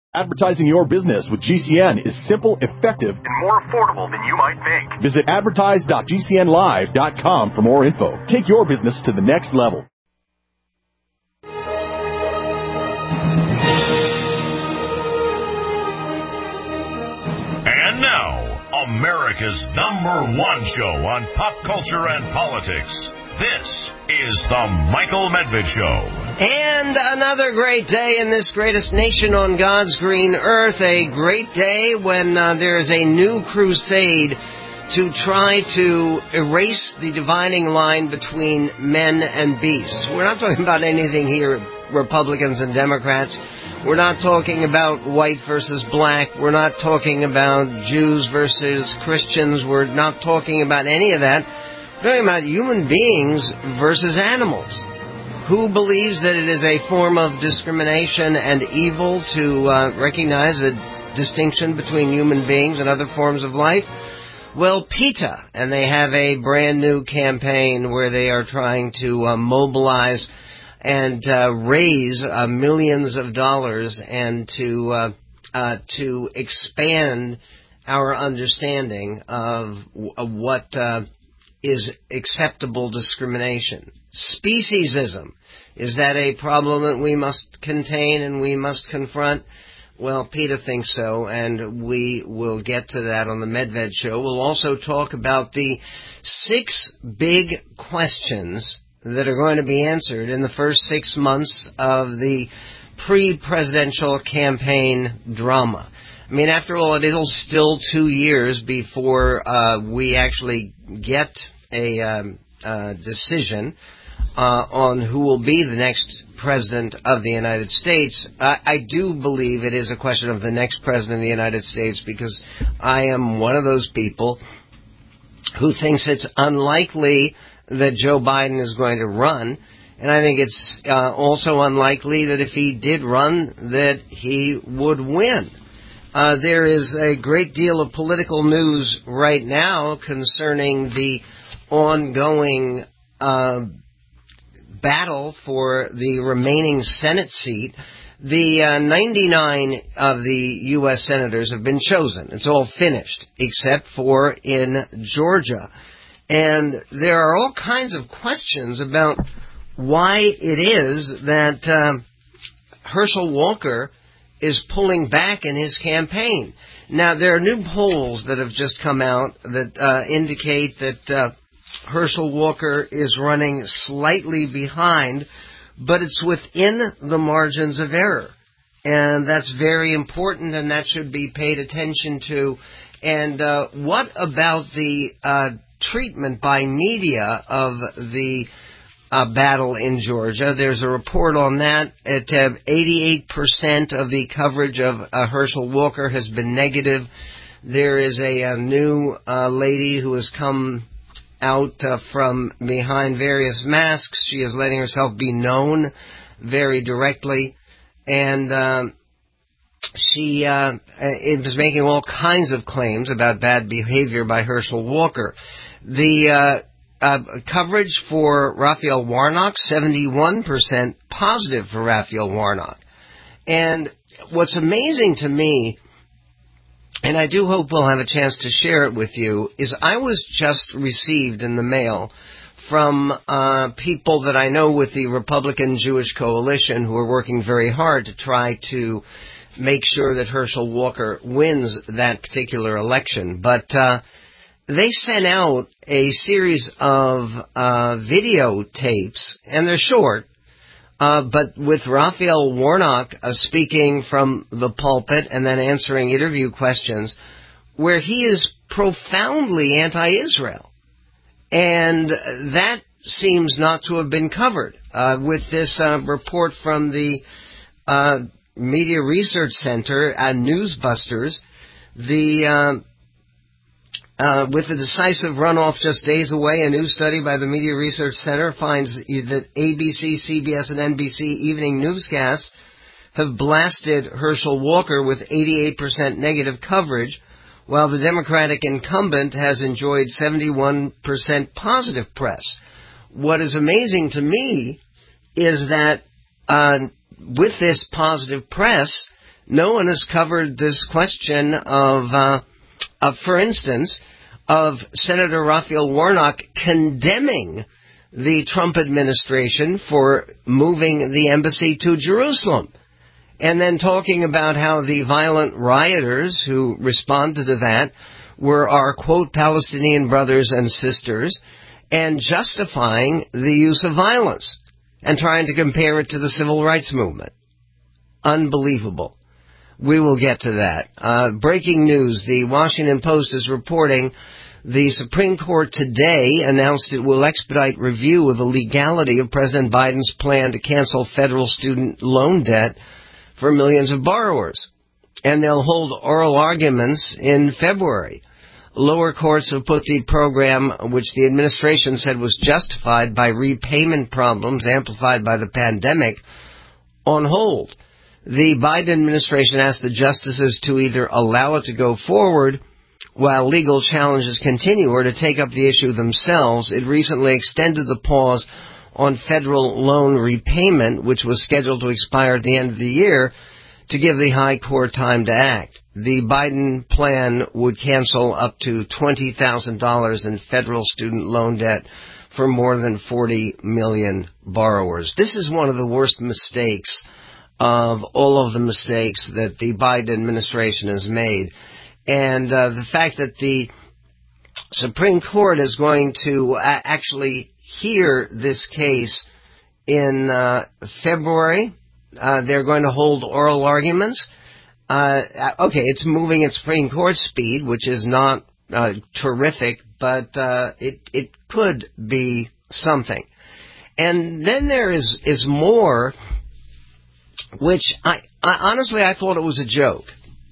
Advertising your business with GCN is simple, effective, and more affordable than you might think. Visit advertise.gcnlive.com for more info. Take your business to the next level. And now, America's #1 show on pop culture and politics. This is the Michael Medved Show. And another great day in this greatest nation on God's green earth. A great day when there is a new crusade to try to erase the dividing line between men and beasts. We're not talking about anything here, Republicans and Democrats. We're not talking about white versus black. We're not talking about Jews versus Christians. We're not talking about any of that. We're talking about human beings versus animals. Who believes that it is a form of discrimination and evil to recognize the distinction between human beings and other forms of life? Well, PETA, and they have a brand new campaign where they are trying to mobilize and raise millions of dollars and to expand our understanding of what is acceptable discrimination. Speciesism. Is that a problem that we must contain and we must confront? Well, PETA thinks so, and we will get to that on the Medved Show. We'll also talk about the 6 big questions that are going to be answered in the first 6 months of the pre-presidential campaign drama. I mean, after all, it is still 2 years before we actually get a decision on who will be the next president of the United States. I do believe it is a question of the next president of the United States because I am one of those people who thinks it's unlikely that Joe Biden is going to run. And I think it's also unlikely that if he did run, that he would win. There is a great deal of political news right now concerning the ongoing battle for the remaining Senate seat. The 99 of the U.S. senators have been chosen. It's all finished, except for in Georgia. And there are all kinds of questions about why it is that Herschel Walker is pulling back in his campaign. Now, there are new polls that have just come out that indicate that Herschel Walker is running slightly behind, but it's within the margins of error. And that's very important, and that should be paid attention to. And what about the treatment by media of the battle in Georgia? There's a report on that. 88% of the coverage of Herschel Walker has been negative. There is a new lady who has come out from behind various masks. She is letting herself be known very directly. And she is making all kinds of claims about bad behavior by Herschel Walker. The coverage for Raphael Warnock, 71% positive for Raphael Warnock. And what's amazing to me, and I do hope we'll have a chance to share it with you, is I was just received in the mail from people that I know with the Republican Jewish Coalition who are working very hard to try to make sure that Herschel Walker wins that particular election. But they sent out a series of videotapes, and they're short, but with Raphael Warnock speaking from the pulpit and then answering interview questions, where he is profoundly anti-Israel. And that seems not to have been covered. With this report from the Media Research Center and Newsbusters, with the decisive runoff just days away, a new study by the Media Research Center finds that ABC, CBS, and NBC evening newscasts have blasted Herschel Walker with 88% negative coverage, while the Democratic incumbent has enjoyed 71% positive press. What is amazing to me is that with this positive press, No one has covered this question of, for instance, of Senator Raphael Warnock condemning the Trump administration for moving the embassy to Jerusalem, and then talking about how the violent rioters who responded to that were our, quote, Palestinian brothers and sisters, and justifying the use of violence and trying to compare it to the civil rights movement. Unbelievable. We will get to that. Breaking news, the Washington Post is reporting the Supreme Court today announced it will expedite review of the legality of President Biden's plan to cancel federal student loan debt for millions of borrowers. And they'll hold oral arguments in February. Lower courts have put the program, which the administration said was justified by repayment problems amplified by the pandemic, on hold. The Biden administration asked the justices to either allow it to go forward while legal challenges continue or to take up the issue themselves. It recently extended the pause on federal loan repayment, which was scheduled to expire at the end of the year, to give the high court time to act. The Biden plan would cancel up to $20,000 in federal student loan debt for more than 40 million borrowers. This is one of the worst mistakes of all of the mistakes that the Biden administration has made. And the fact that the Supreme Court is going to actually hear this case in February. They're going to hold oral arguments. Okay, it's moving at Supreme Court speed, which is not terrific, but it could be something. And then there is more, which I honestly I thought it was a joke.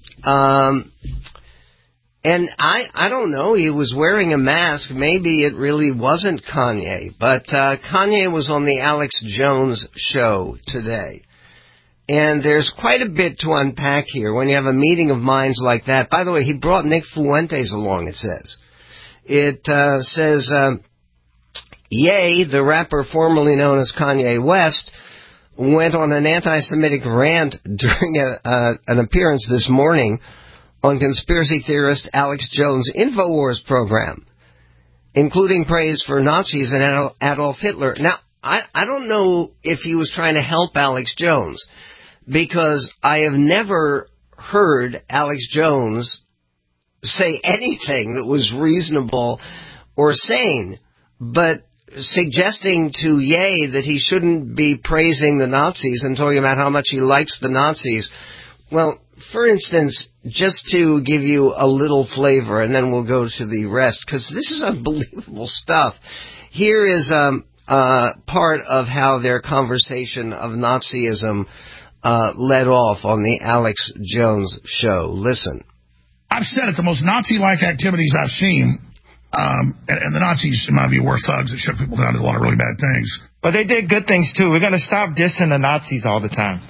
And I don't know, he was wearing a mask. Maybe it really wasn't Kanye. But Kanye was on the Alex Jones show today. And there's quite a bit to unpack here when you have a meeting of minds like that. By the way, he brought Nick Fuentes along, it says. It says, Ye, the rapper formerly known as Kanye West, went on an anti-Semitic rant during an appearance this morning on conspiracy theorist Alex Jones' InfoWars program, including praise for Nazis and Adolf Hitler. Now, I don't know if he was trying to help Alex Jones, because I have never heard Alex Jones say anything that was reasonable or sane, but suggesting to Ye that he shouldn't be praising the Nazis and talking about how much he likes the Nazis. Well, for instance, just to give you a little flavor, and then we'll go to the rest, because this is unbelievable stuff. Here is part of how their conversation of Nazism led off on the Alex Jones show. Listen. I've said it, the most Nazi-like activities I've seen, and the Nazis, in my view, were thugs that shook people down, did a lot of really bad things. But they did good things, too. We're going to stop dissing the Nazis all the time.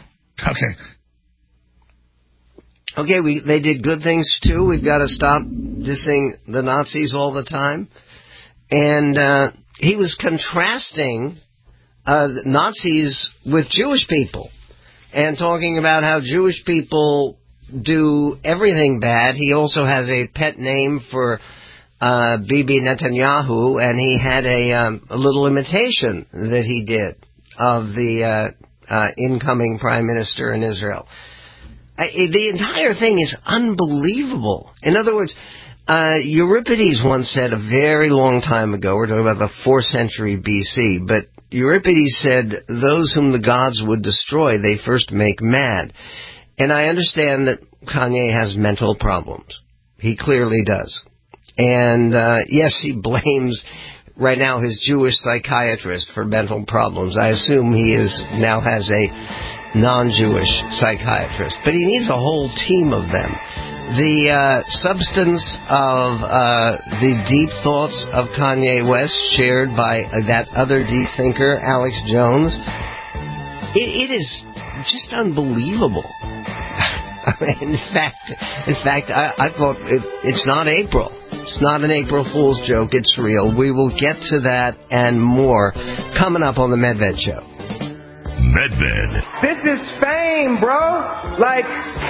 Okay, they did good things, too. We've got to stop dissing the Nazis all the time. And he was contrasting Nazis with Jewish people and talking about how Jewish people do everything bad. He also has a pet name for Bibi Netanyahu, and he had a little imitation that he did of the incoming prime minister in Israel. The entire thing is unbelievable. In other words, Euripides once said a very long time ago, we're talking about the 4th century BC, but Euripides said, those whom the gods would destroy, they first make mad. And I understand that Kanye has mental problems. He clearly does. And yes, he blames right now his Jewish psychiatrist for mental problems. I assume he now has a non-Jewish psychiatrist, but he needs a whole team of them. The substance of the deep thoughts of Kanye West, shared by that other deep thinker, Alex Jones, it is just unbelievable. In fact, I thought it's not April. It's not an April Fool's joke. It's real. We will get to that and more coming up on the Medved Show. Medved. This is fame, bro. Like,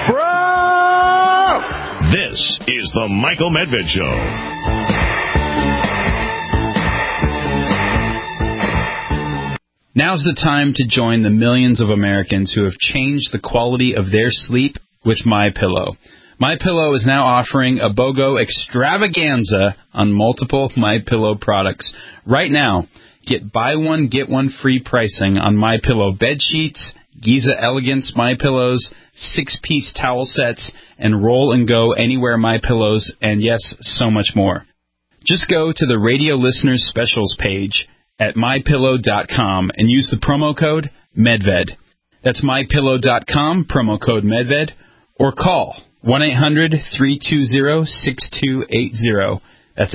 bro! This is the Michael Medved Show. Now's the time to join the millions of Americans who have changed the quality of their sleep with MyPillow. MyPillow is now offering a BOGO extravaganza on multiple MyPillow products. Right now, get buy one, get one free pricing on MyPillow bed sheets, Giza Elegance MyPillows, 6-piece towel sets, and Roll and Go Anywhere MyPillows, and yes, so much more. Just go to the Radio Listeners Specials page at MyPillow.com and use the promo code MEDVED. That's MyPillow.com, promo code MEDVED, or call 1-800-320-6280. That's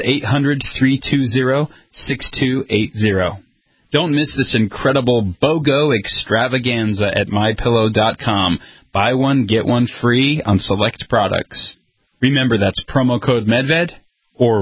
800-320-6280. Don't miss this incredible BOGO extravaganza at MyPillow.com. Buy one, get one free on select products. Remember, that's promo code MEDVED or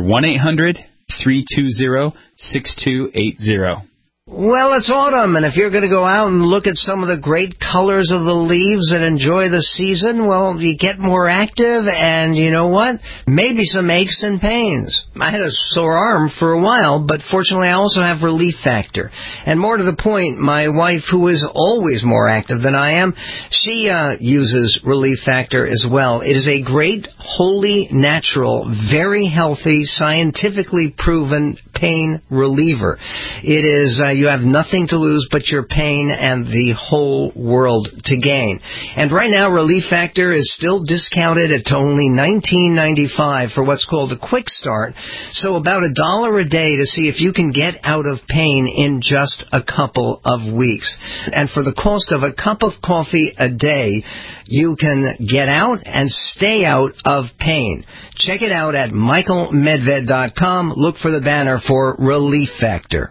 1-800-320-6280. Well, it's autumn, and if you're going to go out and look at some of the great colors of the leaves and enjoy the season, well, you get more active, and you know what? Maybe some aches and pains. I had a sore arm for a while, but fortunately I also have Relief Factor. And more to the point, my wife, who is always more active than I am, she uses Relief Factor as well. It is a great, wholly natural, very healthy, scientifically proven pain reliever. It is... you have nothing to lose but your pain and the whole world to gain. And right now, Relief Factor is still discounted at only $19.95 for what's called a quick start. So about $1 a day to see if you can get out of pain in just a couple of weeks. And for the cost of a cup of coffee a day, you can get out and stay out of pain. Check it out at michaelmedved.com. Look for the banner for Relief Factor.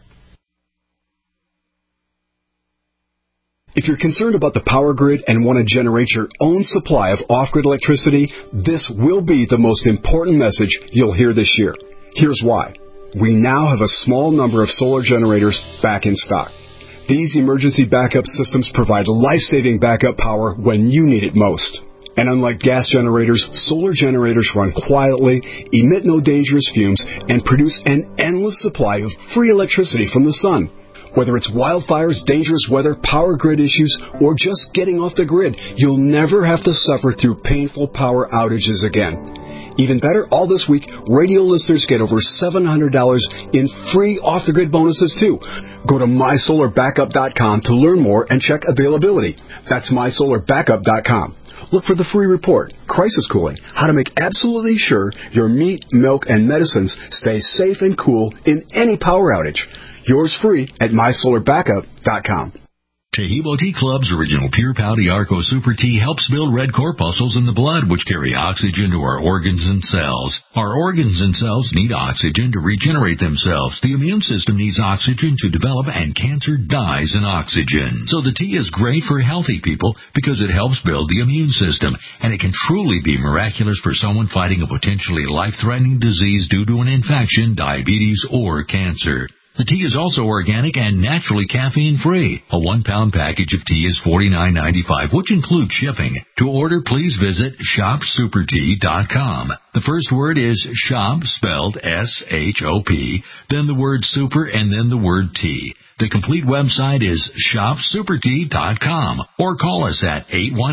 If you're concerned about the power grid and want to generate your own supply of off-grid electricity, this will be the most important message you'll hear this year. Here's why. We now have a small number of solar generators back in stock. These emergency backup systems provide life-saving backup power when you need it most. And unlike gas generators, solar generators run quietly, emit no dangerous fumes, and produce an endless supply of free electricity from the sun. Whether it's wildfires, dangerous weather, power grid issues, or just getting off the grid, you'll never have to suffer through painful power outages again. Even better, all this week, radio listeners get over $700 in free off-the-grid bonuses, too. Go to MySolarBackup.com to learn more and check availability. That's MySolarBackup.com. Look for the free report, Crisis Cooling, how to make absolutely sure your meat, milk, and medicines stay safe and cool in any power outage. Yours free at MySolarBackup.com. Taheebo Tea Club's original Pure Pouty Arco Super Tea helps build red corpuscles in the blood, which carry oxygen to our organs and cells. Our organs and cells need oxygen to regenerate themselves. The immune system needs oxygen to develop, and cancer dies in oxygen. So the tea is great for healthy people because it helps build the immune system, and it can truly be miraculous for someone fighting a potentially life-threatening disease due to an infection, diabetes, or cancer. The tea is also organic and naturally caffeine-free. A 1-pound package of tea is $49.95, which includes shipping. To order, please visit shopsupertea.com. The first word is shop, spelled S-H-O-P, then the word super, and then the word tea. The complete website is shopsupertea.com, or call us at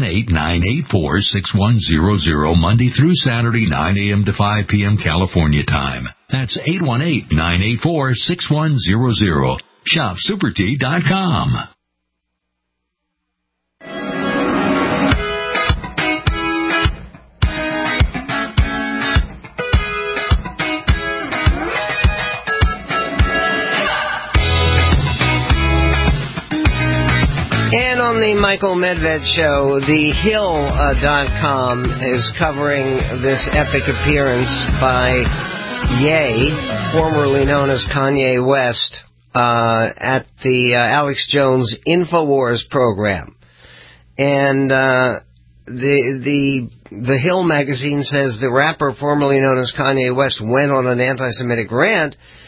818-984-6100 Monday through Saturday, 9 a.m. to 5 p.m. California time. That's 818-984-6100. shopsupertea.com. And on the Michael Medved Show, TheHill.com is covering this epic appearance by Ye, formerly known as Kanye West, at the Alex Jones InfoWars program. And the Hill magazine says the rapper formerly known as Kanye West went on an anti-Semitic rant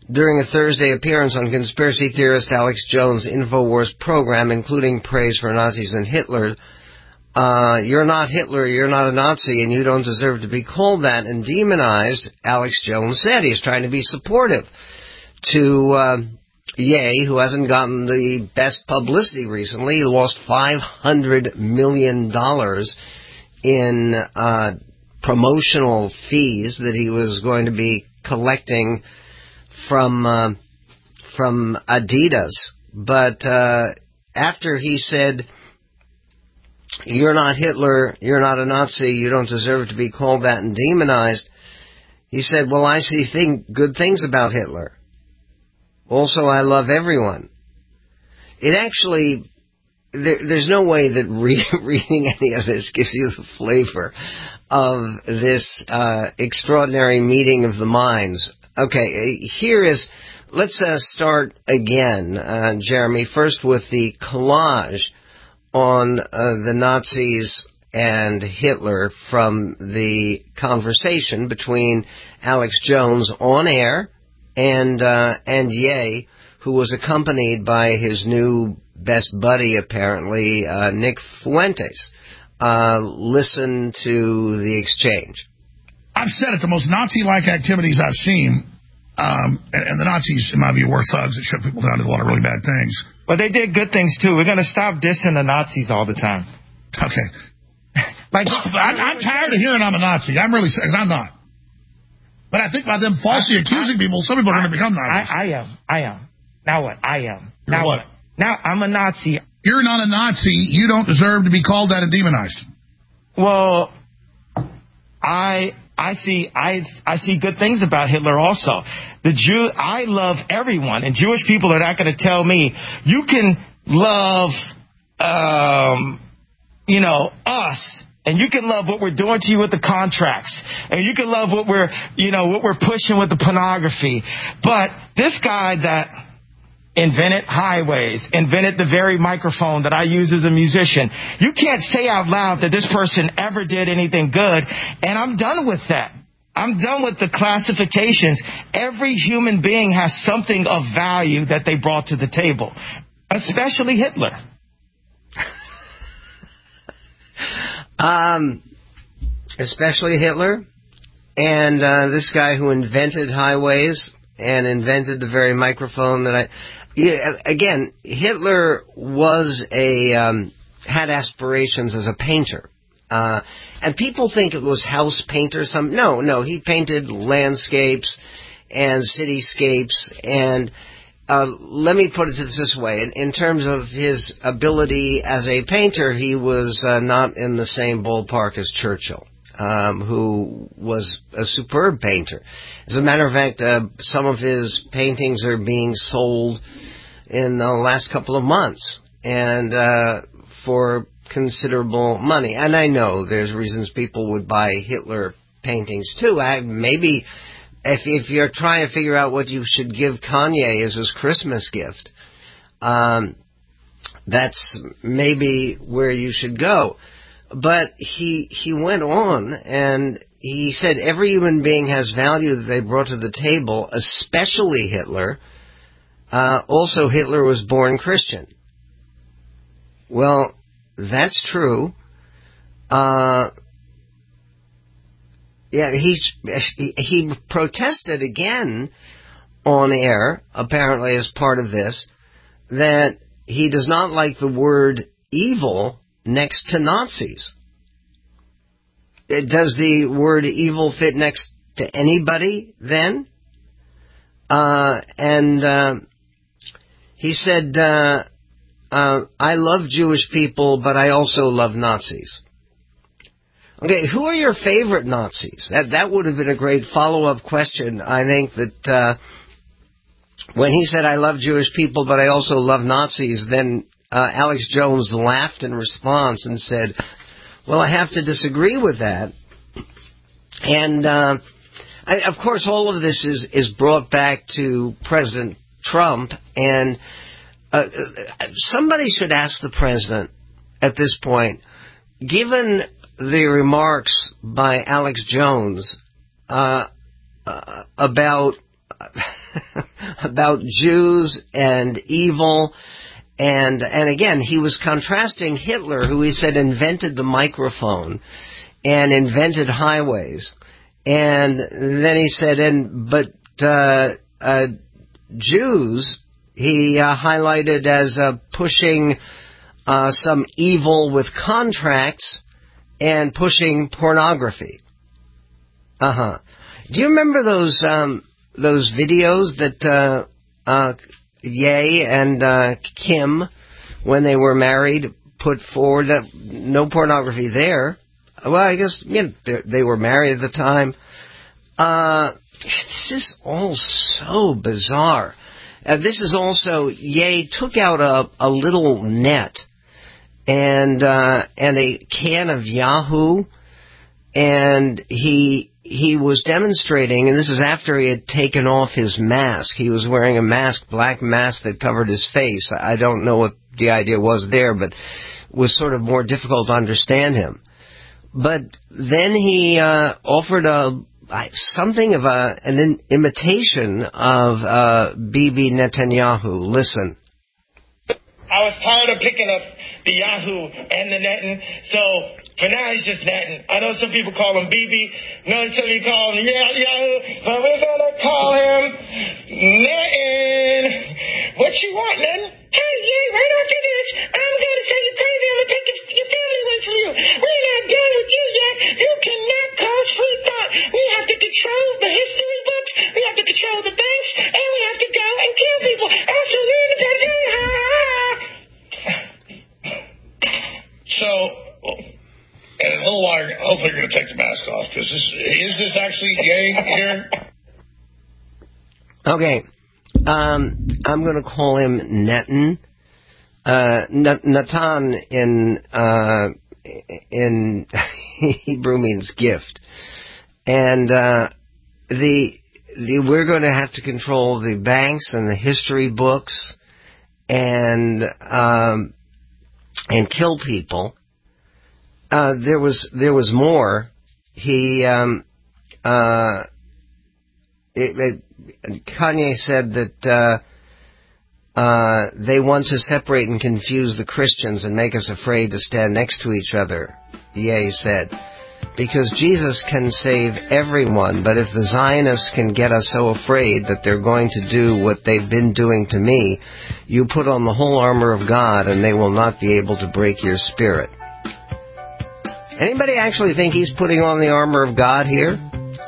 during a Thursday appearance on conspiracy theorist Alex Jones' InfoWars program, including praise for Nazis and Hitler. You're not Hitler, you're not a Nazi, and you don't deserve to be called that and demonized, Alex Jones said. He's trying to be supportive to Ye, who hasn't gotten the best publicity recently. He lost $500 million in promotional fees that he was going to be collecting from Adidas. But after he said, you're not Hitler, you're not a Nazi, you don't deserve to be called that and demonized, he said, well, I see good things about Hitler. Also, I love everyone. It actually, there's no way that reading any of this gives you the flavor of this extraordinary meeting of the minds. Okay, let's start again, Jeremy, first with the collage on the Nazis and Hitler from the conversation between Alex Jones on air and Ye, who was accompanied by his new best buddy, apparently, Nick Fuentes. Listen to the exchange. I've said it, the most Nazi-like activities I've seen, and the Nazis, in my view, were thugs that shut people down, did a lot of really bad things. But they did good things, too. We're going to stop dissing the Nazis all the time. Okay. I'm tired of hearing I'm a Nazi. I'm really, because I'm not. But I think by them falsely accusing people, some people are going to become Nazis. I am. Now what? I am. Now what? Now I'm a Nazi. You're not a Nazi. You don't deserve to be called that and demonized. Well, I see good things about Hitler also. I love everyone, and Jewish people are not going to tell me you can love, us. And you can love what we're doing to you with the contracts. And you can love what we're pushing with the pornography. But this guy that invented highways, invented the very microphone that I use as a musician, you can't say out loud that this person ever did anything good. And I'm done with that. I'm done with the classifications. Every human being has something of value that they brought to the table, especially Hitler. Especially Hitler, and this guy who invented highways and invented the very microphone that again, Hitler was had aspirations as a painter, and people think it was house painter. No, he painted landscapes and cityscapes, and let me put it this way. In terms of his ability as a painter, he was not in the same ballpark as Churchill, who was a superb painter. As a matter of fact, some of his paintings are being sold in the last couple of months, and for considerable money. And I know there's reasons people would buy Hitler paintings too. Maybe if you're trying to figure out what you should give Kanye as his Christmas gift, that's maybe where you should go. But he went on and he said every human being has value that they brought to the table, especially Hitler. Also, Hitler was born Christian. Well, that's true. Yeah, he protested again on air, apparently as part of this, that he does not like the word evil next to Nazis. Does the word evil fit next to anybody then? He said, I love Jewish people, but I also love Nazis. Okay, who are your favorite Nazis? That would have been a great follow-up question. I think that when he said, I love Jewish people, but I also love Nazis, then Alex Jones laughed in response and said, well, I have to disagree with that. And, of course, all of this is brought back to President Trump, and somebody should ask the president at this point, given the remarks by Alex Jones about about Jews and evil. And again, he was contrasting Hitler, who he said invented the microphone and invented highways. And then he said, but Jews, he highlighted as pushing some evil with contracts and pushing pornography. Do you remember those videos that Ye and Kim, when they were married, put forward? That no pornography there. Well, I guess they were married at the time. This is all so bizarre. This is also, Ye took out a little net and a can of Yahoo, and he was demonstrating, and this is after he had taken off his mask. He was wearing a mask, black mask that covered his face. I don't know what the idea was there, but it was sort of more difficult to understand him. But then he offered something of an imitation of Bibi Netanyahu. Listen. I was tired of picking up the Yahoo and the netting, so for now he's just netting. I know some people call him Bibi, some people call him Yahoo, but we're gonna call him netting. What you want, netting? Hey, yeah, right after this, I'm gonna say you're crazy. I'm gonna take your family away from you. We're not done with you yet. You cannot cause free thought. We have to control the history books. We have to control the banks, and we have to go and kill people. Absolutely. So, in a little while, hopefully you're going to take the mask off, because is this actually Ye here? Okay. I'm going to call him Netan. Natan in Hebrew means gift. And we're going to have to control the banks and the history books and kill people. There was more. Kanye said that they want to separate and confuse the Christians and make us afraid to stand next to each other. Ye said, because Jesus can save everyone, but if the Zionists can get us so afraid that they're going to do what they've been doing to me, you put on the whole armor of God and they will not be able to break your spirit. Anybody actually think he's putting on the armor of God here?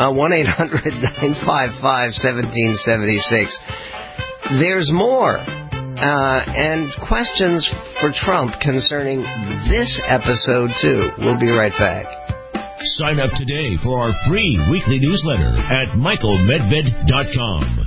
1-800-955-1776. There's more. And questions for Trump concerning this episode, too. We'll be right back. Sign up today for our free weekly newsletter at michaelmedved.com.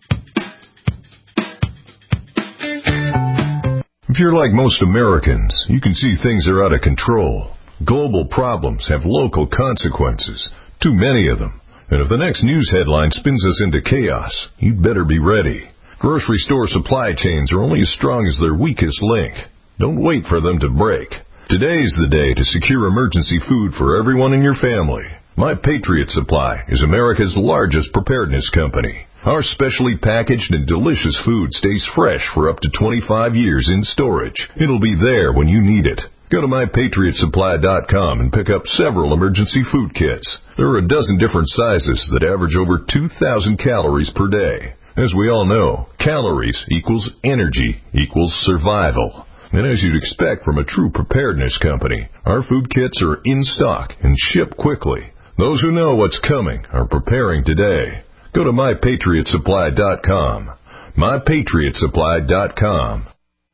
If you're like most Americans, you can see things are out of control. Global problems have local consequences, too many of them. And if the next news headline spins us into chaos, you'd better be ready. Grocery store supply chains are only as strong as their weakest link. Don't wait for them to break. Today's the day to secure emergency food for everyone in your family. My Patriot Supply is America's largest preparedness company. Our specially packaged and delicious food stays fresh for up to 25 years in storage. It'll be there when you need it. Go to MyPatriotSupply.com and pick up several emergency food kits. There are a dozen different sizes that average over 2,000 calories per day. As we all know, calories equals energy equals survival. And as you'd expect from a true preparedness company, our food kits are in stock and ship quickly. Those who know what's coming are preparing today. Go to MyPatriotSupply.com. MyPatriotSupply.com.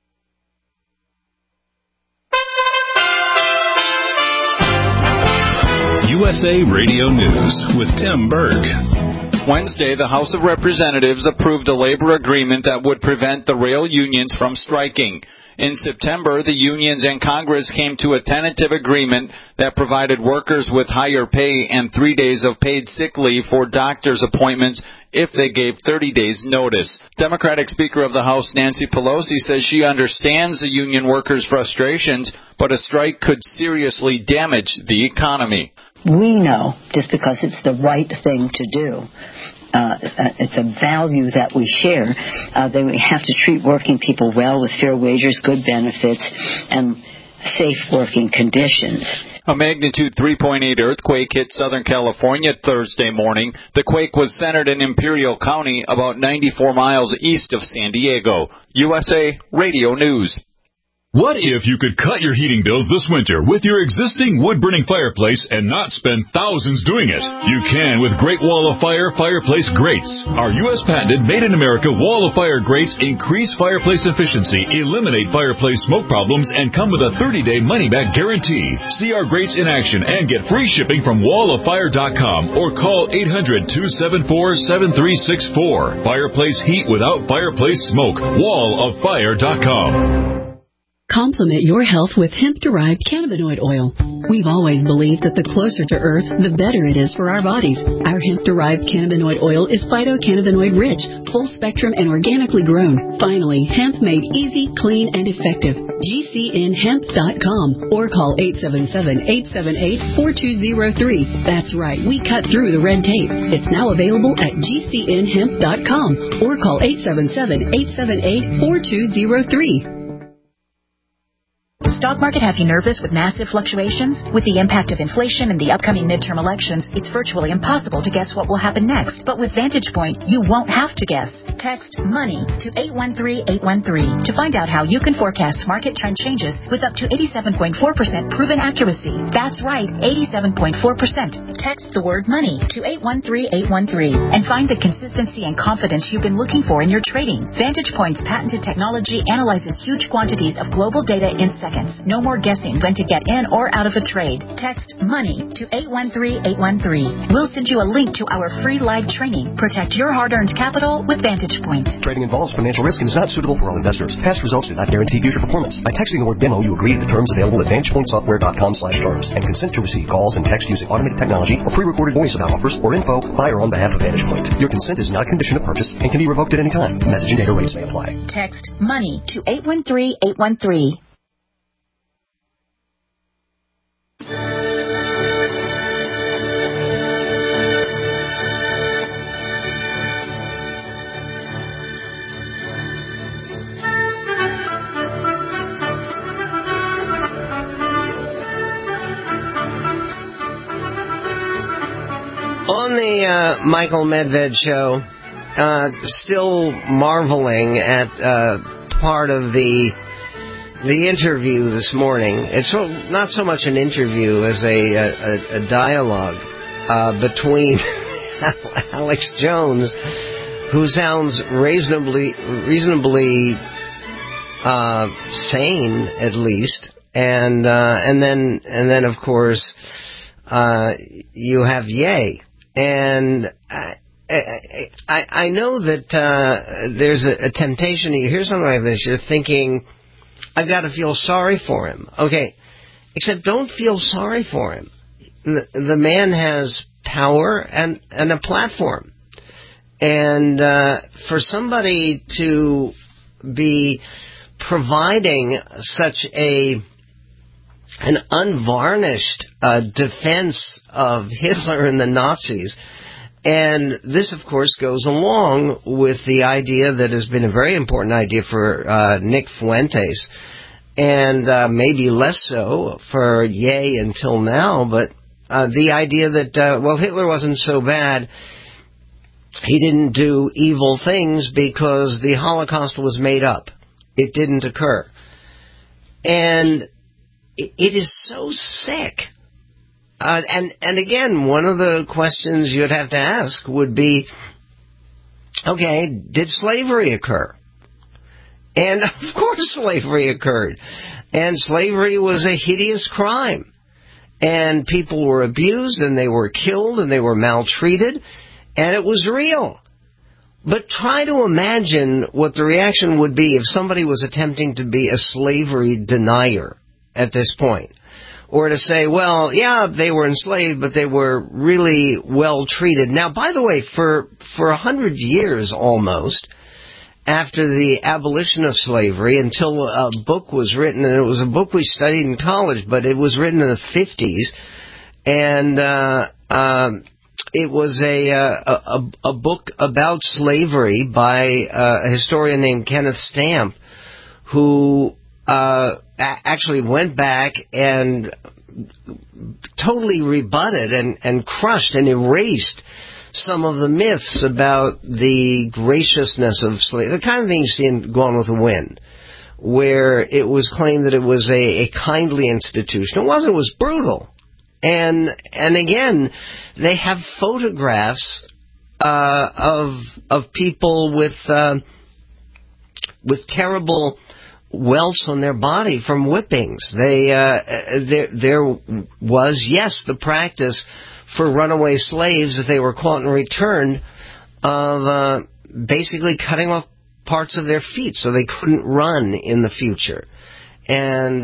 USA Radio News with Tim Berg. Wednesday, the House of Representatives approved a labor agreement that would prevent the rail unions from striking. In September, the unions and Congress came to a tentative agreement that provided workers with higher pay and 3 days of paid sick leave for doctor's appointments if they gave 30 days' notice. Democratic Speaker of the House Nancy Pelosi says she understands the union workers' frustrations, but a strike could seriously damage the economy. We know, just because it's the right thing to do, it's a value that we share. We have to treat working people well with fair wages, good benefits, and safe working conditions. A magnitude 3.8 earthquake hit Southern California Thursday morning. The quake was centered in Imperial County, about 94 miles east of San Diego. USA Radio News. What if you could cut your heating bills this winter with your existing wood-burning fireplace and not spend thousands doing it? You can with Great Wall of Fire fireplace grates. Our U.S. patented made-in-America Wall of Fire grates increase fireplace efficiency, eliminate fireplace smoke problems, and come with a 30-day money-back guarantee. See our grates in action and get free shipping from walloffire.com or call 800-274-7364. Fireplace heat without fireplace smoke. walloffire.com. Complement your health with hemp-derived cannabinoid oil. We've always believed that the closer to Earth, the better it is for our bodies. Our hemp-derived cannabinoid oil is phytocannabinoid-rich, full-spectrum, and organically grown. Finally, hemp made easy, clean, and effective. GCNhemp.com or call 877-878-4203. That's right, we cut through the red tape. It's now available at GCNhemp.com or call 877-878-4203. Stock market have you nervous with massive fluctuations? With the impact of inflation and the upcoming midterm elections, it's virtually impossible to guess what will happen next. But with Vantage Point, you won't have to guess. Text MONEY to 813-813 to find out how you can forecast market trend changes with up to 87.4% proven accuracy. That's right, 87.4%. Text the word MONEY to 813-813 and find the consistency and confidence you've been looking for in your trading. Vantage Point's patented technology analyzes huge quantities of global data in seconds. No more guessing when to get in or out of a trade. Text MONEY to 813-813. We'll send you a link to our free live training. Protect your hard-earned capital with Vantage Point. Trading involves financial risk and is not suitable for all investors. Past results do not guarantee future performance. By texting the word demo, you agree to the terms available at VantagePointSoftware.com/terms and consent to receive calls and text using automated technology or pre-recorded voice about offers or info by or on behalf of Vantage Point. Your consent is not a condition of purchase and can be revoked at any time. Message and data rates may apply. Text MONEY to 813-813. On the Michael Medved show, still marveling at part of the interview this morning. It's not so much an interview as a dialogue between Alex Jones, who sounds reasonably sane at least, and then of course you have Ye. And I know that there's a temptation. You hear something like this, you're thinking, I've got to feel sorry for him. Okay, except don't feel sorry for him. The man has power and a platform. And for somebody to be providing such an unvarnished defense of Hitler and the Nazis. And this, of course, goes along with the idea that has been a very important idea for Nick Fuentes, and maybe less so for Ye until now, but the idea that, Hitler wasn't so bad. He didn't do evil things because the Holocaust was made up. It didn't occur. And it is so sick. And again, one of the questions you'd have to ask would be, okay, did slavery occur? And of course slavery occurred. And slavery was a hideous crime. And people were abused, and they were killed, and they were maltreated, and it was real. But try to imagine what the reaction would be if somebody was attempting to be a slavery denier at this point. Or to say, well, yeah, they were enslaved, but they were really well treated. Now, by the way, for 100 years almost, after the abolition of slavery, until a book was written, and it was a book we studied in college, but it was written in the 50s, and it was a book about slavery by a historian named Kenneth Stamp, who actually went back and totally rebutted and crushed and erased some of the myths about the graciousness of slavery, the kind of thing you see in Gone with the Wind, where it was claimed that it was a kindly institution. It wasn't. It was brutal. And again, they have photographs of people with terrible welts on their body from whippings. There was, yes, the practice for runaway slaves, if they were caught and returned, of basically cutting off parts of their feet so they couldn't run in the future. And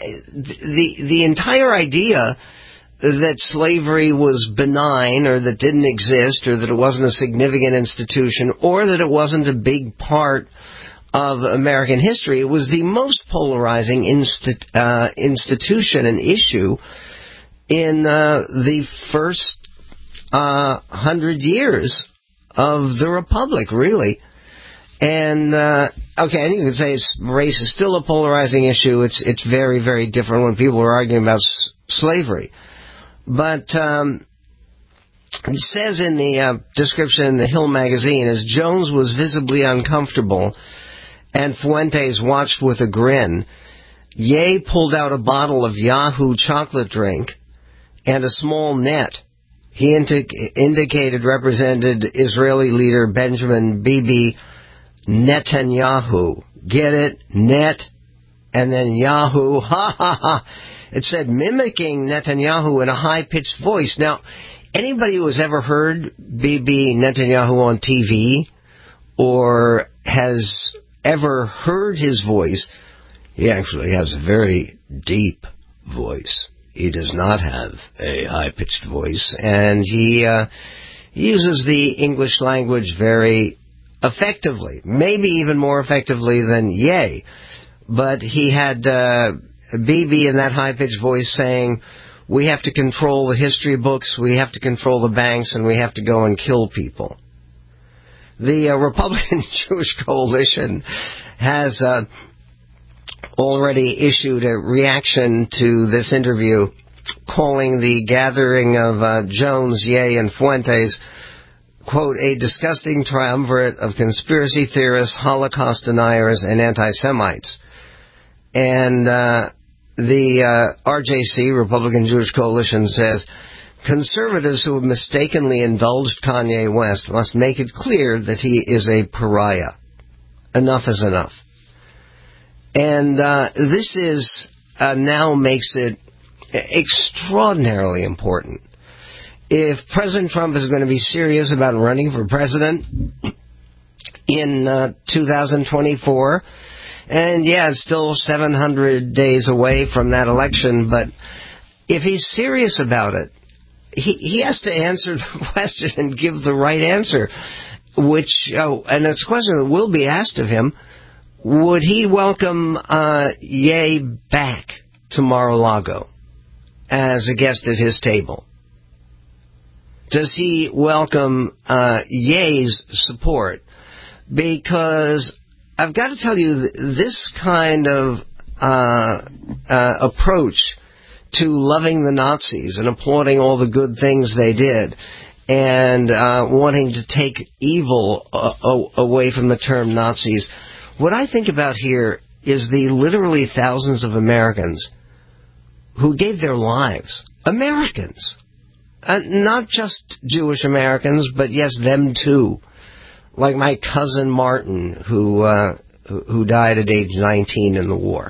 the entire idea that slavery was benign, or that didn't exist, or that it wasn't a significant institution, or that it wasn't a big part of American history, it was the most polarizing institution and issue in the first 100 years of the Republic, really. And, okay, and you could say race is still a polarizing issue. It's very, very different when people are arguing about slavery. But it says in the description in the Hill magazine, as Jones was visibly uncomfortable and Fuentes watched with a grin, Ye pulled out a bottle of Yahoo chocolate drink and a small net. He indicated represented Israeli leader Benjamin Bibi Netanyahu. Get it? Net and then Yahoo. Ha ha ha. It said, mimicking Netanyahu in a high-pitched voice. Now, anybody who has ever heard Bibi Netanyahu on TV or has ever heard his voice, he actually has a very deep voice. He does not have a high-pitched voice, and he uses the English language very effectively, maybe even more effectively than Ye. But he had Bibi in that high-pitched voice saying, we have to control the history books, we have to control the banks, and we have to go and kill people. The Republican Jewish Coalition has already issued a reaction to this interview, calling the gathering of Jones, Ye, and Fuentes, quote, a disgusting triumvirate of conspiracy theorists, Holocaust deniers, and anti-Semites. And the RJC, Republican Jewish Coalition, says, conservatives who have mistakenly indulged Kanye West must make it clear that he is a pariah. Enough is enough. And this is now makes it extraordinarily important. If President Trump is going to be serious about running for president in 2024, and yeah, it's still 700 days away from that election, but if he's serious about it, he has to answer the question and give the right answer, which, and it's a question that will be asked of him. Would he welcome Ye back to Mar-a-Lago as a guest at his table? Does he welcome Ye's support? Because I've got to tell you, this kind of approach to loving the Nazis and applauding all the good things they did and wanting to take evil away from the term Nazis, what I think about here is the literally thousands of Americans who gave their lives. Americans. Not just Jewish Americans, but yes, them too. Like my cousin Martin, who died at age 19 in the war.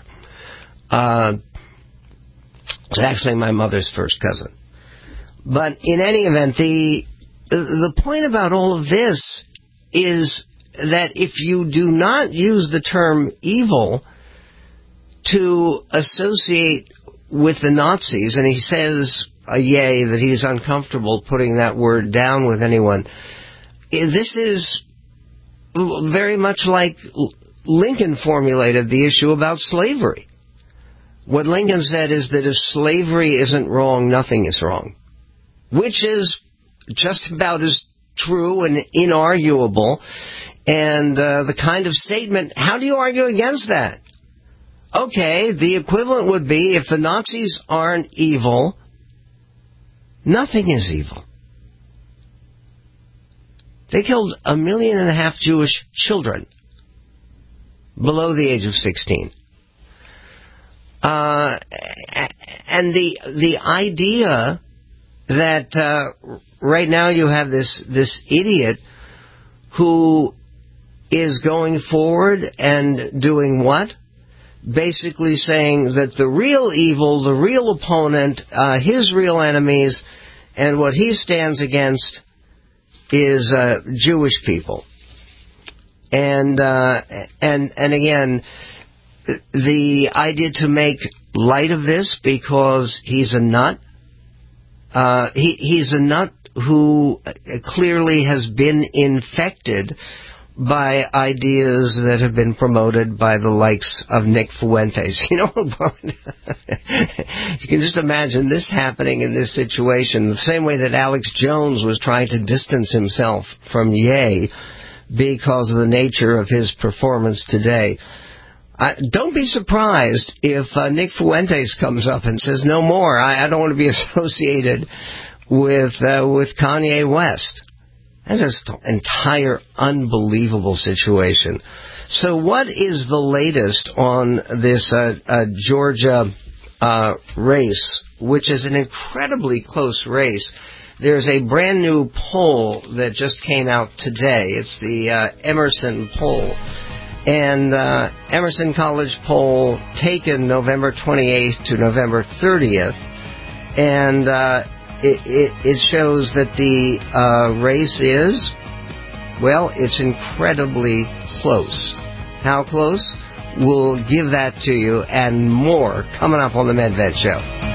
It's actually my mother's first cousin. But in any event, the point about all of this is that if you do not use the term evil to associate with the Nazis, and he says, Ye, that he's uncomfortable putting that word down with anyone, this is very much like Lincoln formulated the issue about slavery. What Lincoln said is that if slavery isn't wrong, nothing is wrong. Which is just about as true and inarguable. And the kind of statement, how do you argue against that? Okay, the equivalent would be if the Nazis aren't evil, nothing is evil. They killed 1.5 million Jewish children below the age of 16. And the idea that right now you have this idiot who is going forward and doing what? Basically saying that the real evil, the real opponent, his real enemies, and what he stands against is Jewish people. And again, the idea to make light of this because he's a nut. He's a nut who clearly has been infected by ideas that have been promoted by the likes of Nick Fuentes. You know, you can just imagine this happening in this situation, the same way that Alex Jones was trying to distance himself from Ye because of the nature of his performance today. Don't be surprised if Nick Fuentes comes up and says, no more, I don't want to be associated with Kanye West. That's an entire unbelievable situation. So what is the latest on this Georgia race, which is an incredibly close race? There's a brand new poll that just came out today. It's the Emerson poll. And Emerson College poll taken November 28th to November 30th. And it shows that the race is, well, it's incredibly close. How close? We'll give that to you and more coming up on the Medved Show.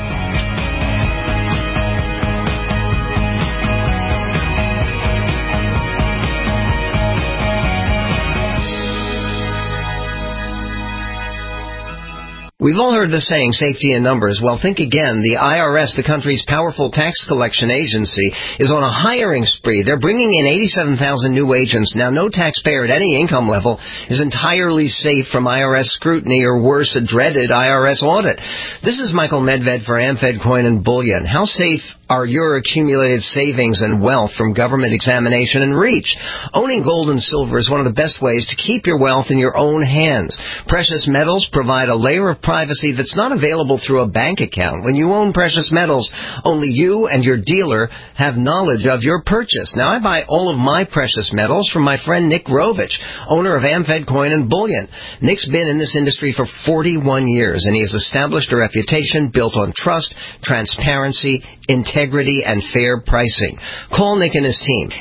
We've all heard the saying, safety in numbers. Well, think again. The IRS, the country's powerful tax collection agency, is on a hiring spree. They're bringing in 87,000 new agents. Now, no taxpayer at any income level is entirely safe from IRS scrutiny or worse, a dreaded IRS audit. This is Michael Medved for Amfed Coin and Bullion. How safe are your accumulated savings and wealth from government examination and reach? Owning gold and silver is one of the best ways to keep your wealth in your own hands. Precious metals provide a layer of privacy that's not available through a bank account. When you own precious metals, only you and your dealer have knowledge of your purchase. Now, I buy all of my precious metals from my friend Nick Rovich, owner of Amfed Coin and Bullion. Nick's been in this industry for 41 years, and he has established a reputation built on trust, transparency, integrity, and fair pricing. Call Nick and his team.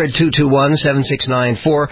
800-221-7694,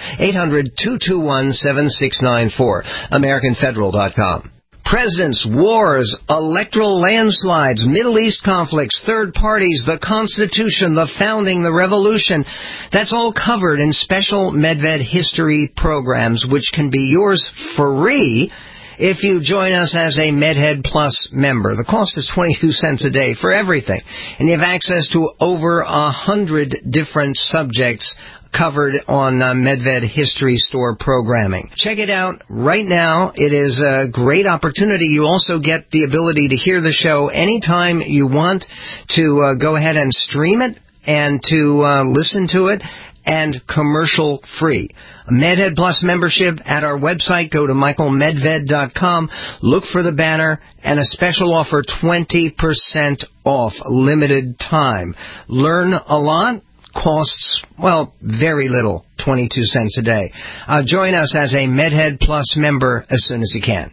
800-221-7694, AmericanFederal.com. Presidents, wars, electoral landslides, Middle East conflicts, third parties, the Constitution, the founding, the revolution. That's all covered in special Medved history programs, which can be yours free if you join us as a MedHead Plus member. The cost is 22 cents a day for everything. And you have access to over 100 different subjects covered on Medved History Store programming. Check it out right now. It is a great opportunity. You also get the ability to hear the show anytime you want, to go ahead and stream it and to listen to it, and commercial free. MedHead Plus membership at our website. Go to michaelmedved.com. Look for the banner and a special offer, 20% off, limited time. Learn a lot. Costs, well, very little, 22 cents a day. Join us as a MedHead Plus member as soon as you can.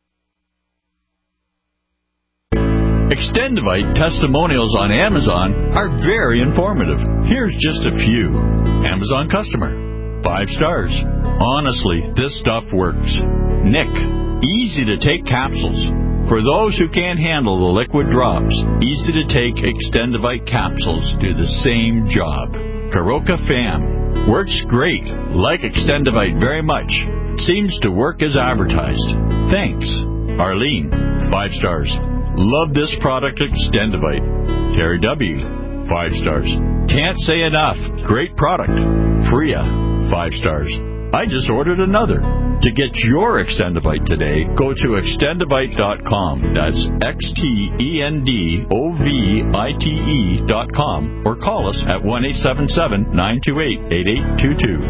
Extendivite testimonials on Amazon are very informative. Here's just a few. Amazon customer. 5 stars. Honestly, this stuff works. Nick. Easy to take capsules. For those who can't handle the liquid drops, easy to take Extendivite capsules do the same job. Karoka Fam. Works great. Like Extendivite very much. Seems to work as advertised. Thanks. Arlene. 5 stars. Love this product, Extendivite. Terry W. 5 stars. Can't say enough. Great product. Freya, 5 stars. I just ordered another. To get your Extendovite today, go to extendovite.com. That's XTENDOVITE.com or call us at 1-877-928-8822.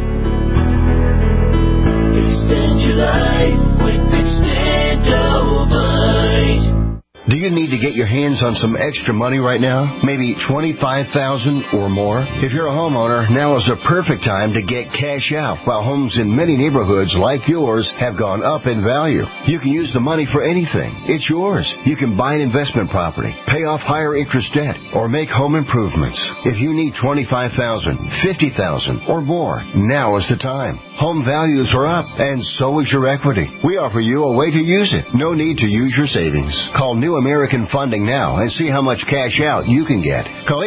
Extend your life with Extendovite. Do you need to get your hands on some extra money right now? Maybe $25,000 or more? If you're a homeowner, now is the perfect time to get cash out while homes in many neighborhoods like yours have gone up in value. You can use the money for anything. It's yours. You can buy an investment property, pay off higher interest debt, or make home improvements. If you need $25,000, $50,000, or more, now is the time. Home values are up, and so is your equity. We offer you a way to use it. No need to use your savings. Call New American Funding now and see how much cash out you can get. Call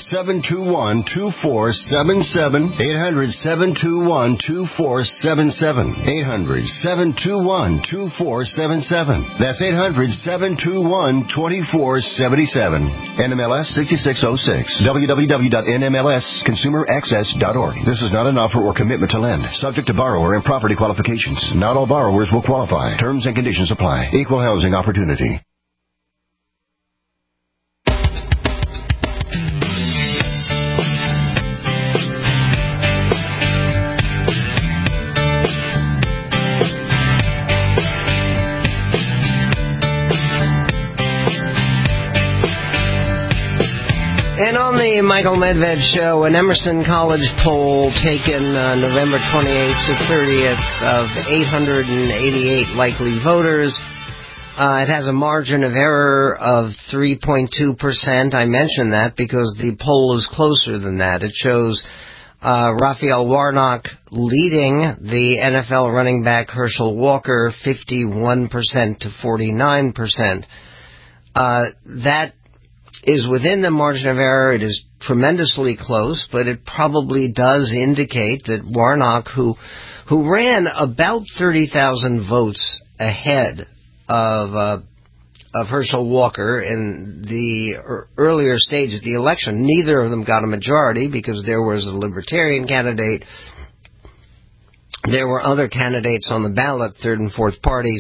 800-721-2477. 800-721-2477. 800-721-2477. That's 800-721-2477. NMLS 6606. www.nmlsconsumeraccess.org. This is not an offer or commitment to lend. Subject to borrower and property qualifications. Not all borrowers will qualify. Terms and conditions apply. Equal housing opportunity. And on the Michael Medved Show, an Emerson College poll taken November 28th to 30th of 888 likely voters. It has a margin of error of 3.2%. I mention that because the poll is closer than that. It shows Raphael Warnock leading the NFL running back Herschel Walker 51% to 49%. That is within the margin of error. It is tremendously close, but it probably does indicate that Warnock, who ran about 30,000 votes ahead of Herschel Walker in the earlier stage of the election, neither of them got a majority because there was a Libertarian candidate. There were other candidates on the ballot, third and fourth parties,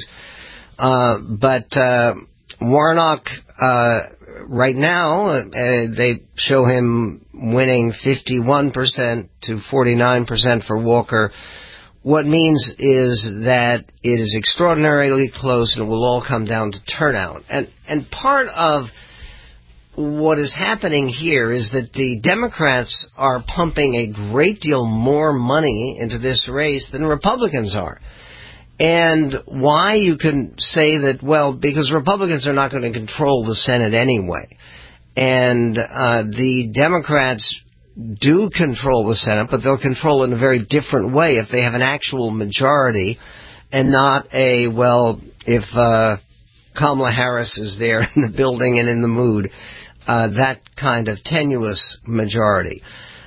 but Warnock. Right now, they show him winning 51% to 49% for Walker. What means is that it is extraordinarily close and it will all come down to turnout. And part of what is happening here is that the Democrats are pumping a great deal more money into this race than Republicans are. And why you can say that, well, because Republicans are not going to control the Senate anyway. And the Democrats do control the Senate, but they'll control it in a very different way if they have an actual majority and not a, well, if Kamala Harris is there in the building and in the mood, that kind of tenuous majority.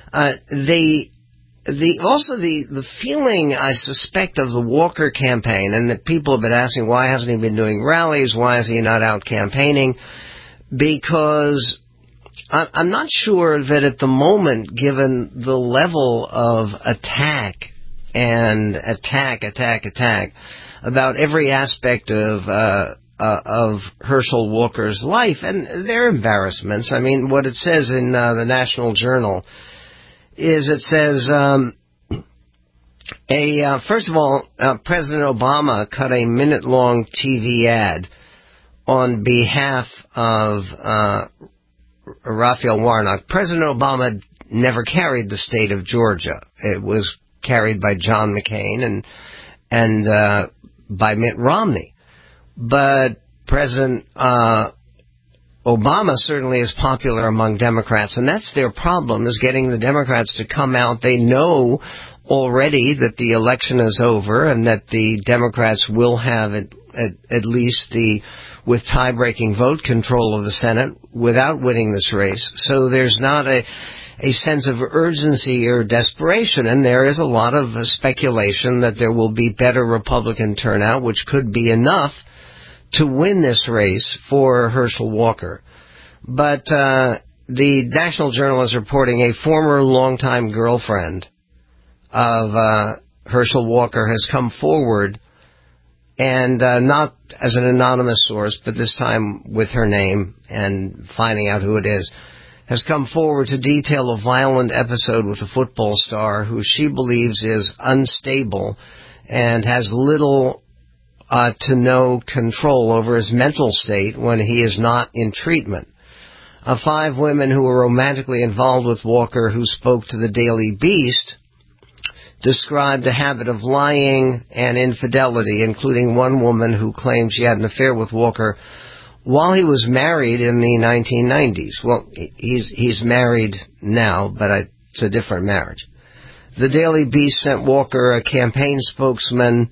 The feeling, I suspect, of the Walker campaign, and that people have been asking, why hasn't he been doing rallies? Why is he not out campaigning? Because I'm not sure that at the moment, given the level of attack about every aspect of Herschel Walker's life and their embarrassments. I mean, what it says in the National Journal is it says, first of all, President Obama cut a minute-long TV ad on behalf of Raphael Warnock. President Obama never carried the state of Georgia. It was carried by John McCain and by Mitt Romney. But President Obama certainly is popular among Democrats, and that's their problem, is getting the Democrats to come out. They know already that the election is over and that the Democrats will have at least with tie-breaking vote control of the Senate without winning this race. So there's not a sense of urgency or desperation, and there is a lot of speculation that there will be better Republican turnout, which could be enough to win this race for Herschel Walker. But the National Journal is reporting a former longtime girlfriend of Herschel Walker has come forward, and not as an anonymous source, but this time with her name and finding out who it is, has come forward to detail a violent episode with a football star who she believes is unstable and has little to no control over his mental state when he is not in treatment. 5 women who were romantically involved with Walker, who spoke to the Daily Beast, described a habit of lying and infidelity, including one woman who claimed she had an affair with Walker while he was married in the 1990s. Well, he's married now, but it's a different marriage. The Daily Beast sent Walker a campaign spokesman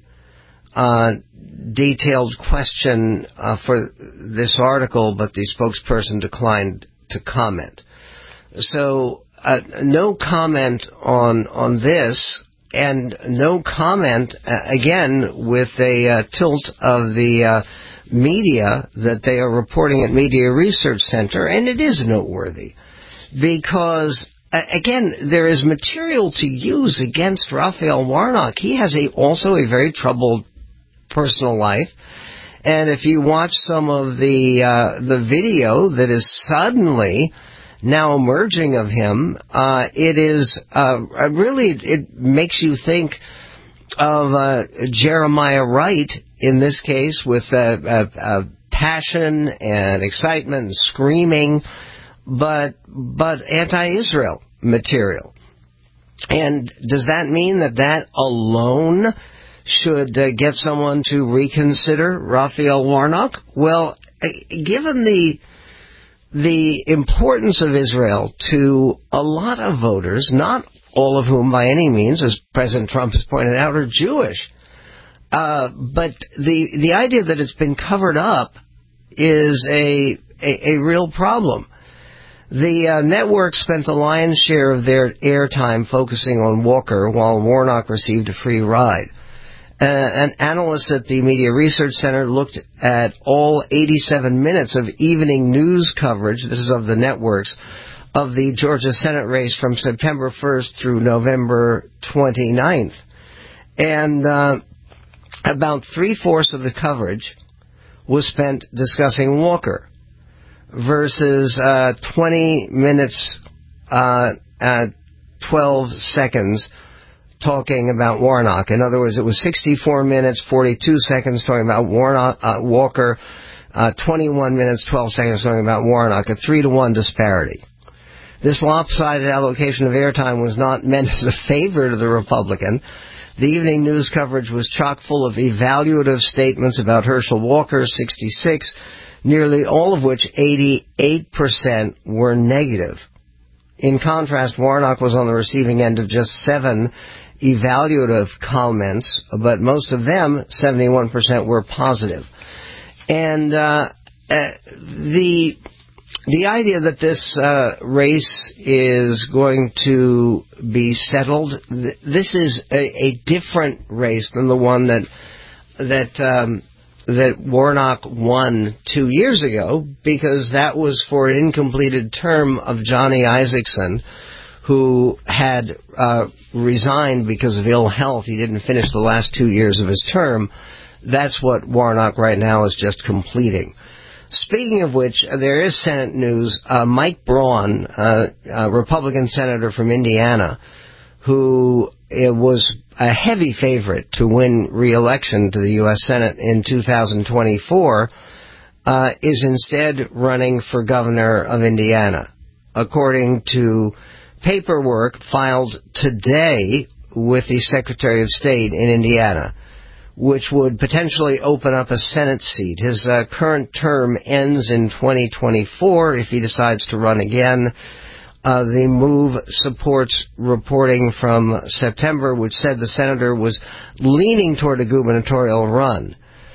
detailed question for this article, but the spokesperson declined to comment. So no comment on this, and no comment, again, with a tilt of the media that they are reporting at Media Research Center, and it is noteworthy because, again, there is material to use against Raphael Warnock. He has also a very troubled personal life, and if you watch some of the video that is suddenly now emerging of him, it is really, it makes you think of Jeremiah Wright in this case, with passion and excitement and screaming, but anti-Israel material. And does that mean that alone should get someone to reconsider Raphael Warnock? Well, given the importance of Israel to a lot of voters, not all of whom by any means, as President Trump has pointed out, are Jewish, but the idea that it's been covered up is a real problem. The network spent the lion's share of their airtime focusing on Walker, while Warnock received a free ride. An analyst at the Media Research Center looked at all 87 minutes of evening news coverage, this is of the networks, of the Georgia Senate race from September 1st through November 29th. And about 3/4 of the coverage was spent discussing Walker versus 20 minutes, 12 seconds talking about Warnock. In other words, it was 64 minutes, 42 seconds talking about Walker, 21 minutes, 12 seconds talking about Warnock, a 3-to-1 disparity. This lopsided allocation of airtime was not meant as a favor to the Republican. The evening news coverage was chock full of evaluative statements about Herschel Walker, 66, nearly all of which, 88%, were negative. In contrast, Warnock was on the receiving end of just 7 evaluative comments, but most of them, 71%, were positive. And the idea that this race is going to be settled, this is a different race than the one that Warnock won 2 years ago, because that was for an incompleted term of Johnny Isakson, who had resigned because of ill health. He didn't finish the last 2 years of his term. That's what Warnock right now is just completing. Speaking of which, there is Senate news. Mike Braun, a Republican senator from Indiana, who was a heavy favorite to win re-election to the U.S. Senate in 2024, is instead running for governor of Indiana, according to paperwork filed today with the Secretary of State in Indiana, which would potentially open up a Senate seat. His current term ends in 2024 if he decides to run again. The move supports reporting from September, which said the senator was leaning toward a gubernatorial run.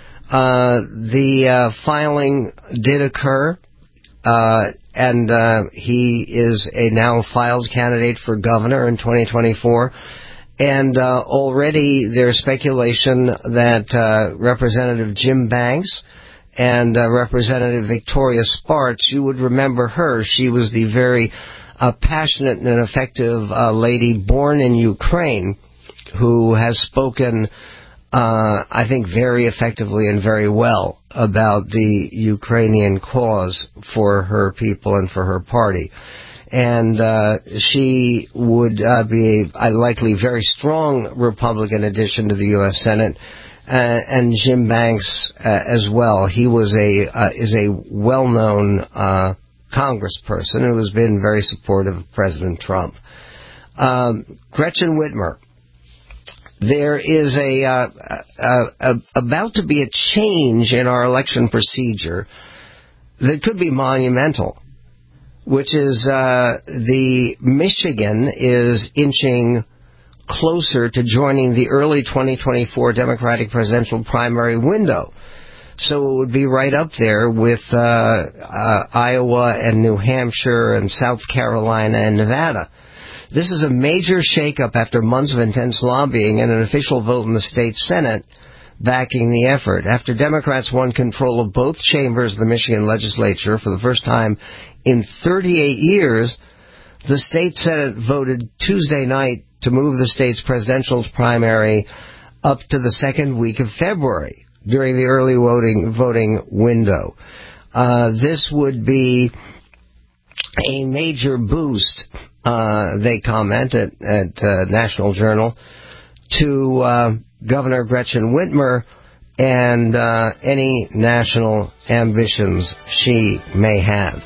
The filing did occur, and he is a now filed candidate for governor in 2024. And already there's speculation that Representative Jim Banks and Representative Victoria Spartz, you would remember her. She was the very passionate and effective lady born in Ukraine who has spoken, I think, very effectively and very well about the Ukrainian cause for her people and for her party. And she would be a likely very strong Republican addition to the U.S. Senate, and Jim Banks as well. He was is a well-known congressperson who has been very supportive of President Trump. Gretchen Whitmer. There is about to be a change in our election procedure that could be monumental, which is the Michigan is inching closer to joining the early 2024 Democratic presidential primary window. So it would be right up there with Iowa and New Hampshire and South Carolina and Nevada. This is a major shakeup after months of intense lobbying and an official vote in the state Senate backing the effort. After Democrats won control of both chambers of the Michigan legislature for the first time in 38 years, the state Senate voted Tuesday night to move the state's presidential primary up to the second week of February during the early voting window. This would be a major boost, they comment at National Journal, to Governor Gretchen Whitmer and any national ambitions she may have.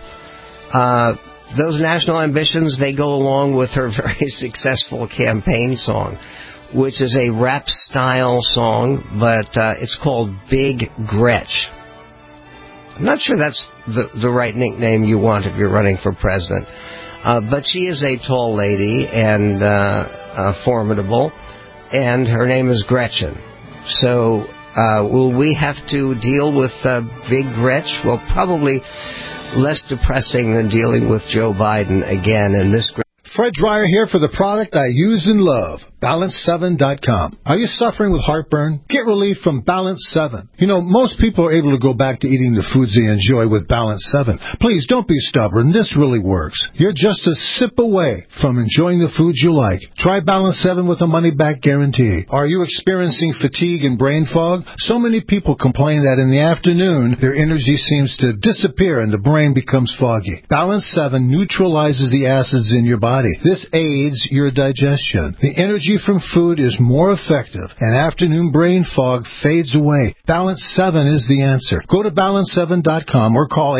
Those national ambitions, they go along with her very successful campaign song, which is a rap-style song, but it's called Big Gretch. I'm not sure that's the right nickname you want if you're running for president. But she is a tall lady and formidable, and her name is Gretchen. So will we have to deal with Big Gretch? Well, probably less depressing than dealing with Joe Biden again in this. Fred Dreyer here for the product I use and love, Balance7.com. Are you suffering with heartburn? Get relief from Balance 7. You know, most people are able to go back to eating the foods they enjoy with Balance 7. Please, don't be stubborn. This really works. You're just a sip away from enjoying the foods you like. Try Balance 7 with a money-back guarantee. Are you experiencing fatigue and brain fog? So many people complain that in the afternoon, their energy seems to disappear and the brain becomes foggy. Balance 7 neutralizes the acids in your body. This aids your digestion. The energy from food is more effective, and afternoon brain fog fades away. Balance 7 is the answer. Go to Balance7.com or call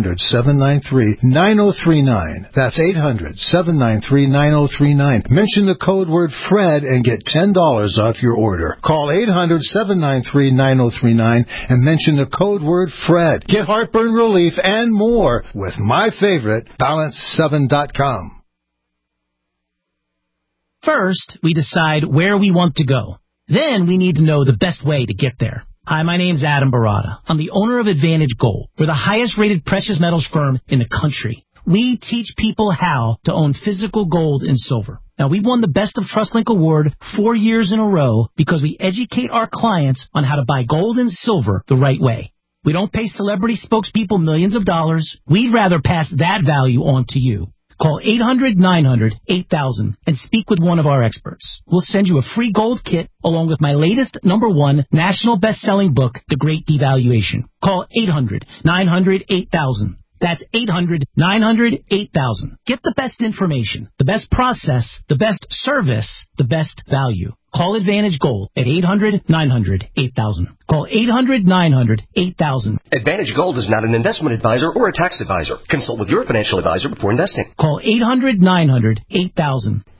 800-793-9039. That's 800-793-9039. Mention the code word FRED and get $10 off your order. Call 800-793-9039 and mention the code word FRED. Get heartburn relief and more with my favorite, Balance7.com. First, we decide where we want to go. Then we need to know the best way to get there. Hi, my name's Adam Barada. I'm the owner of Advantage Gold. We're the highest-rated precious metals firm in the country. We teach people how to own physical gold and silver. Now, we've won the Best of TrustLink Award 4 years in a row because we educate our clients on how to buy gold and silver the right way. We don't pay celebrity spokespeople millions of dollars. We'd rather pass that value on to you. Call 800-900-8000 and speak with one of our experts. We'll send you a free gold kit along with my latest #1 national best-selling book, The Great Devaluation. Call 800-900-8000. That's 800-900-8000. Get the best information, the best process, the best service, the best value. Call Advantage Gold at 800-900-8000. Call 800-900-8000. Advantage Gold is not an investment advisor or a tax advisor. Consult with your financial advisor before investing. Call 800-900-8000.